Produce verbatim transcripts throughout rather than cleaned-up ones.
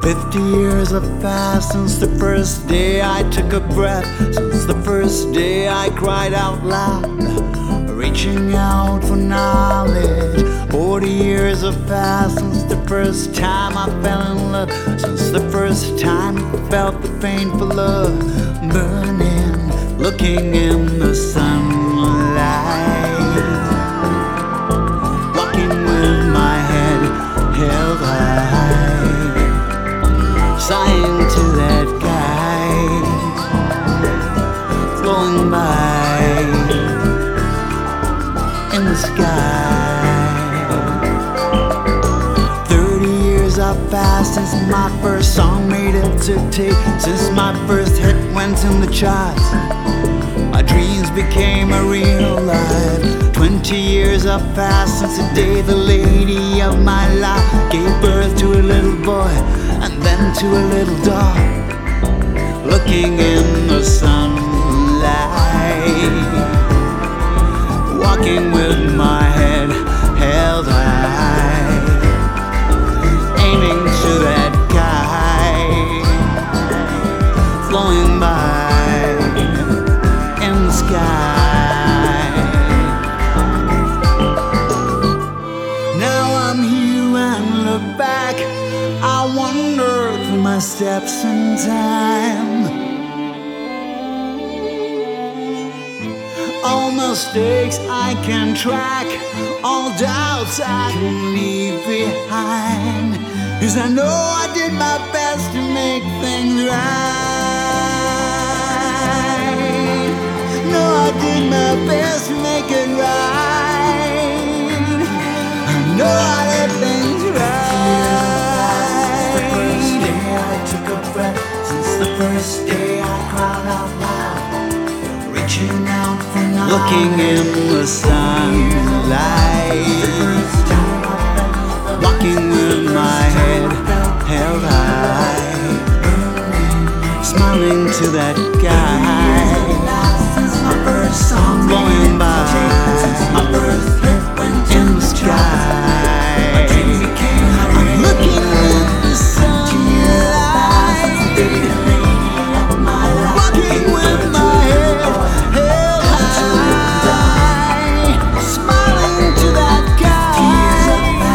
Fifty years have passed since the first day I took a breath, since the first day I cried out loud, reaching out for knowledge. Forty years have passed since the first time I fell in love, since the first time I felt the painful love burning, looking in the sunlight, walking with my head held high, sighing to that guy flowing by in the sky. Thirty years have passed since my first song made it to tape, since my first hit went in the charts, my dreams became a real life. Twenty years have passed since the day the lady of my life gave birth to a little boy and then to a little dog, looking in the sunlight, walking with my head held high, aiming to that guy flowing by in the sky. Now I'm here and look back, I wander through my steps in time. All mistakes I can track, all doubts I can leave behind, 'cause I know I did my best to make things right. No, I did my best to make it right. I know I did things right. Since the first day I took a breath, since the first day I cried out loud, reaching out for knowledge, looking in the sunlight, walking with my head held high, smiling to that guy going by in the sky. I'm looking in the sunlight, walking with my head held high, smiling to that guy going by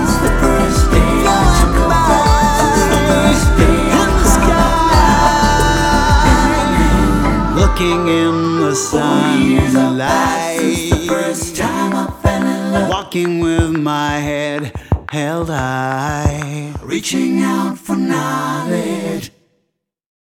in the sky, looking in the sunlight, walking with my head held high, reaching out for knowledge.